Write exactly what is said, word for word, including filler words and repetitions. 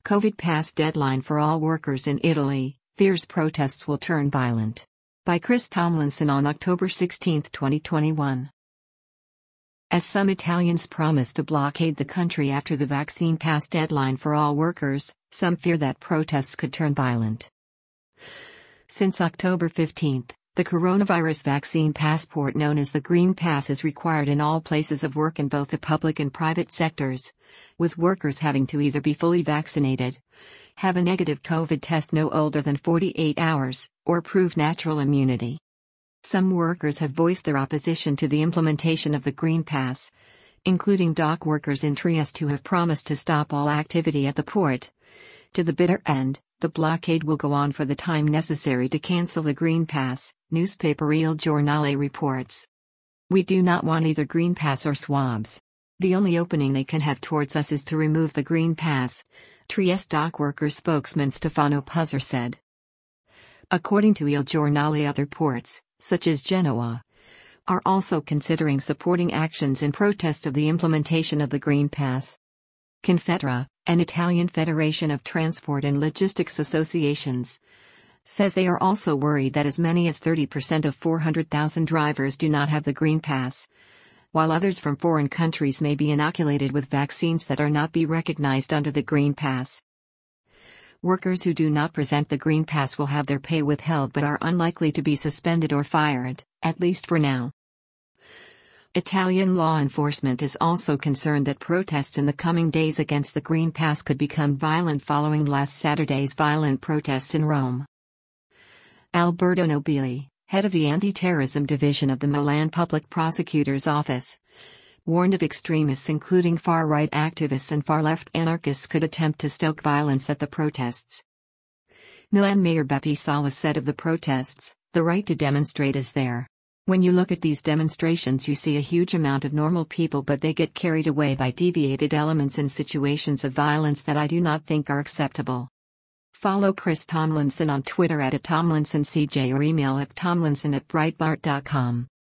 COVID pass deadline for all workers in Italy, fears protests will turn violent. By Chris Tomlinson on October sixteenth, twenty twenty-one. As some Italians promise to blockade the country after the vaccine pass deadline for all workers, some fear that protests could turn violent. Since October fifteenth, the coronavirus vaccine passport known as the Green Pass is required in all places of work in both the public and private sectors, with workers having to either be fully vaccinated, have a negative COVID test no older than forty-eight hours, or prove natural immunity. Some workers have voiced their opposition to the implementation of the Green Pass, including dock workers in Trieste who have promised to stop all activity at the port. To the bitter end, the blockade will go on for the time necessary to cancel the Green Pass, newspaper Il Giornale reports. We do not want either Green Pass or swabs. The only opening they can have towards us is to remove the Green Pass, Trieste dock workers spokesman Stefano Puzzer said. According to Il Giornale, other ports, such as Genoa, are also considering supporting actions in protest of the implementation of the Green Pass. Confedera, an Italian federation of transport and logistics associations, says they are also worried that as many as thirty percent of four hundred thousand drivers do not have the Green Pass, while others from foreign countries may be inoculated with vaccines that are not be recognized under the Green Pass. Workers who do not present the Green Pass will have their pay withheld but are unlikely to be suspended or fired, at least for now. Italian law enforcement is also concerned that protests in the coming days against the Green Pass could become violent following last Saturday's violent protests in Rome. Alberto Nobili, head of the anti-terrorism division of the Milan Public Prosecutor's Office, warned of extremists including far-right activists and far-left anarchists could attempt to stoke violence at the protests. Milan Mayor Beppe Sala said of the protests, "The right to demonstrate is there. When you look at these demonstrations you see a huge amount of normal people, but they get carried away by deviated elements in situations of violence that I do not think are acceptable." Follow Chris Tomlinson on Twitter at Tomlinson C J or email at tomlinson at breitbart dot com.